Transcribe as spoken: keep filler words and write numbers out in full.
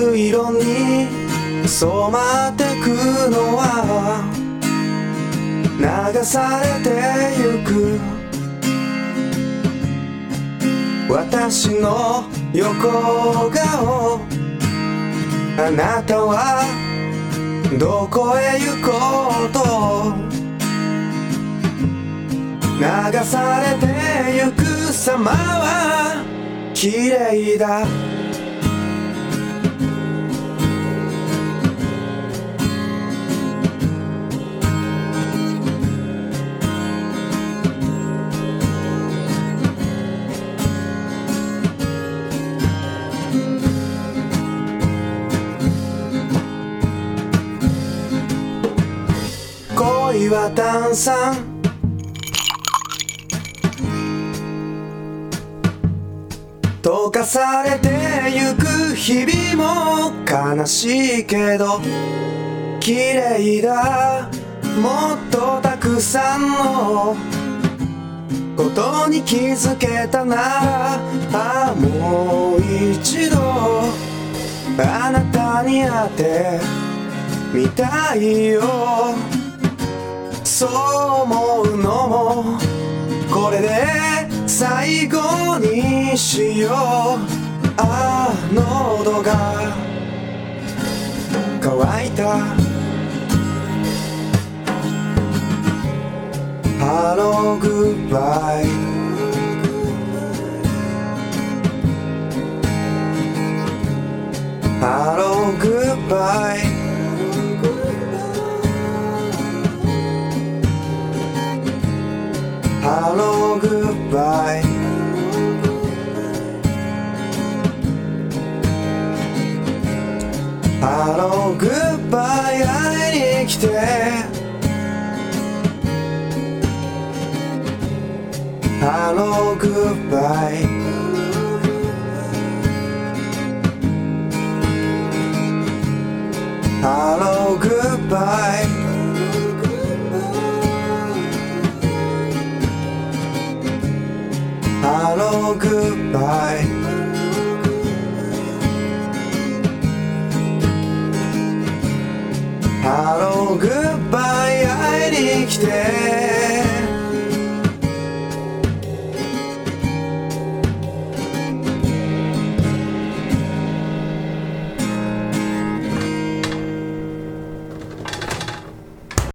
水色に染まってくのは流されてゆく私の横顔あなたはどこへ行こうと流されてゆく様は綺麗だ恋は炭酸溶かされてゆく日々も悲しいけど綺麗だもっとたくさんのことに気づけたならあもう一度あなたに会ってみたいよそう思うのもこれで最後にしようああ喉が渇いたハローグッバイハローグッバイハローグッバイハローグッバイ会いに来てハローグッバイハローグッバイハローグッバイハローグッバイ